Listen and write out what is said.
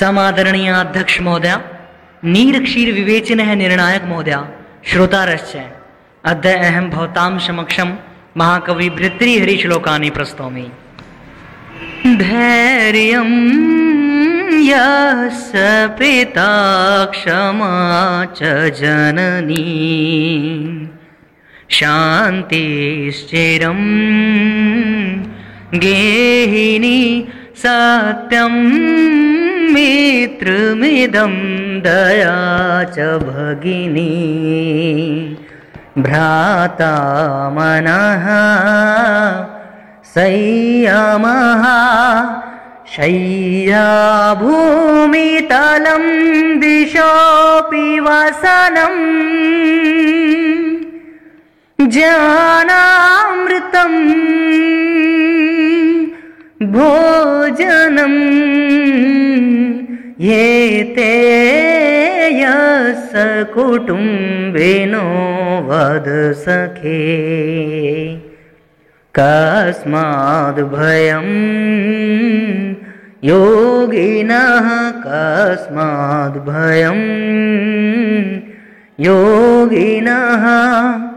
समादरणीय अध्यक्ष महोदय, नीर क्षीर विवेचन है निर्णायक महोदय, श्रोतारश्च अद्य अहम भवतां समक्षम महाकवि भृतृहरि श्लोकानि प्रस्तौमि। धैर्यं यस्य पिता क्षमा च जननी शान्तिश्चिरं गेहिनी सत्यं मित्रमिदं दया च भगिनी भ्राता मनः संयमः शय्या भूमितलं दिशोऽपि वसनं ज्ञानामृतं भोजनं ये ते यस्य कुटुम्बिनो वद सखे कस्माद् भयं योगिनः कस्माद् भयं योगिनः